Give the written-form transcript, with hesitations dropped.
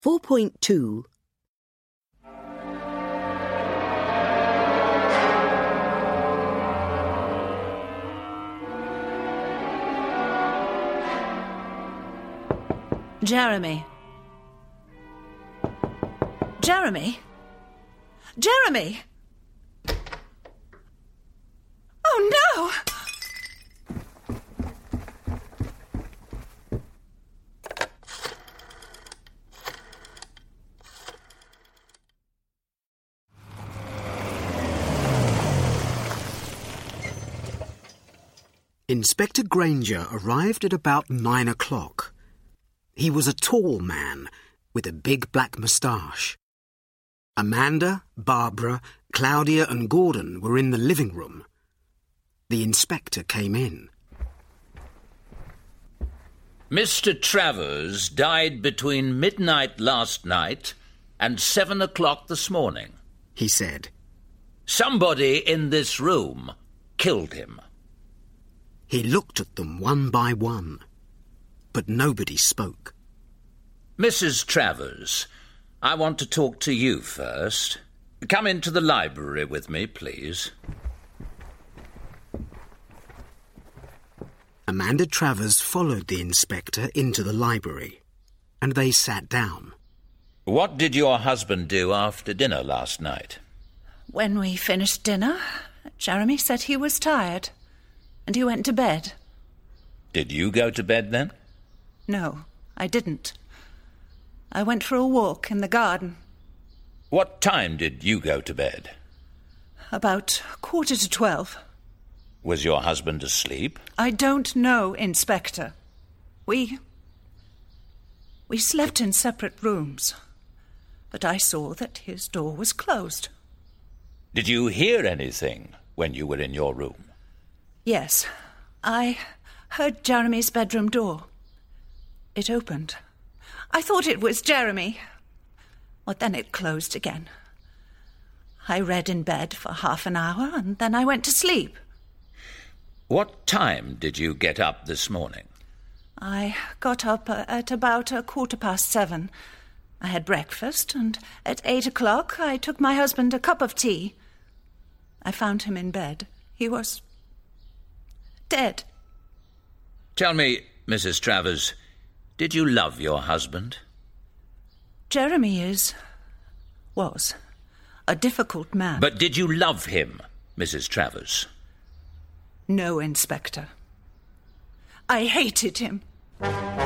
4.2. Jeremy. Jeremy? Jeremy! Oh, no! Inspector Granger arrived at about 9 o'clock. He was a tall man with a big black moustache. Amanda, Barbara, Claudia and Gordon were in the living room. The inspector came in. Mr. Travers died between midnight last night and 7 o'clock this morning, he said. Somebody in this room killed him. He looked at them one by one, but nobody spoke. Mrs. Travers, I want to talk to you first. Come into the library with me, please. Amanda Travers followed the inspector into the library, and they sat down. What did your husband do after dinner last night? When we finished dinner, Jeremy said he was tired, and he went to bed. Did you go to bed then? No, I didn't. I went for a walk in the garden. What time did you go to bed? About 11:45. Was your husband asleep? I don't know, Inspector. We slept in separate rooms, but I saw that his door was closed. Did you hear anything when you were in your room? Yes, I heard Jeremy's bedroom door. It opened. I thought it was Jeremy. Well, then it closed again. I read in bed for half an hour, and then I went to sleep. What time did you get up this morning? I got up at about 7:15. I had breakfast, and at 8 o'clock I took my husband a cup of tea. I found him in bed. He was dead. Tell me, Mrs. Travers, did you love your husband? Jeremy was a difficult man. But did you love him, Mrs. Travers? No, Inspector. I hated him.